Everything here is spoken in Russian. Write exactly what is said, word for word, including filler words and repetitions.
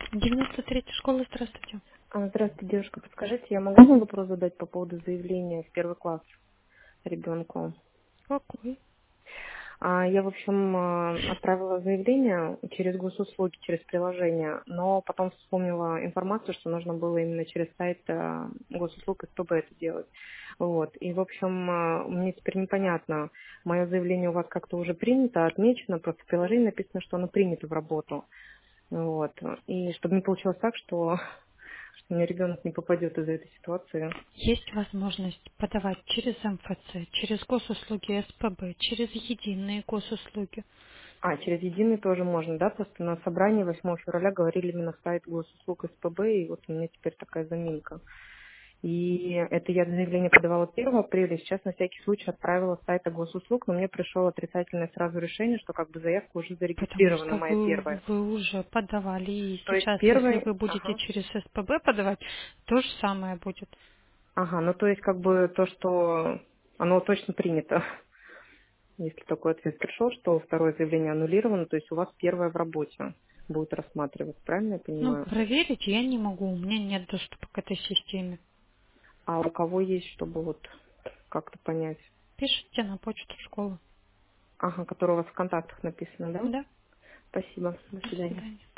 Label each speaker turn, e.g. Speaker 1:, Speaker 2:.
Speaker 1: девяносто третья школа, здравствуйте.
Speaker 2: А, Здравствуйте, девушка. Подскажите, я могу вам вопрос задать по поводу заявления в первый класс ребенку?
Speaker 1: Какой?
Speaker 2: А, Я, в общем, а, отправила заявление через госуслуги, через приложение, но потом вспомнила информацию, что нужно было именно через сайт а, госуслуг СПБ это делать. Вот. И, в общем, а, мне теперь непонятно, мое заявление у вас как-то уже принято, отмечено, просто в приложении написано, что оно принято в работу. Вот. И чтобы не получилось так, что, что у меня ребенок не попадет из-за этой ситуации.
Speaker 1: Есть возможность подавать через МФЦ, через госуслуги СПБ, через единые госуслуги.
Speaker 2: А, через единый тоже можно, да? Просто на собрании восьмого февраля говорили именно сайт госуслуг СПБ, и вот у меня теперь такая заминка. И это я заявление подавала первого апреля, сейчас на всякий случай отправила с сайта госуслуг, но мне пришло отрицательное сразу решение, что как бы заявка уже
Speaker 1: Потому
Speaker 2: зарегистрирована,
Speaker 1: что
Speaker 2: моя
Speaker 1: вы,
Speaker 2: первая.
Speaker 1: вы уже подавали. И
Speaker 2: То есть
Speaker 1: сейчас, если
Speaker 2: первый,
Speaker 1: вы будете
Speaker 2: ага,
Speaker 1: через СПБ подавать, то же самое будет.
Speaker 2: ага, ну то есть как бы то, что оно точно принято, если такой ответ пришел, что второе заявление аннулировано, то есть у вас первое в работе будет рассматриваться, правильно я
Speaker 1: Ну,
Speaker 2: понимаю?
Speaker 1: проверить я не могу, у меня нет доступа к этой системе.
Speaker 2: А у кого есть, чтобы вот как-то понять?
Speaker 1: Пишите на почту школы.
Speaker 2: Ага, который у вас в контактах написано, да?
Speaker 1: Да?
Speaker 2: Спасибо. До
Speaker 1: До
Speaker 2: свидания.
Speaker 1: свидания.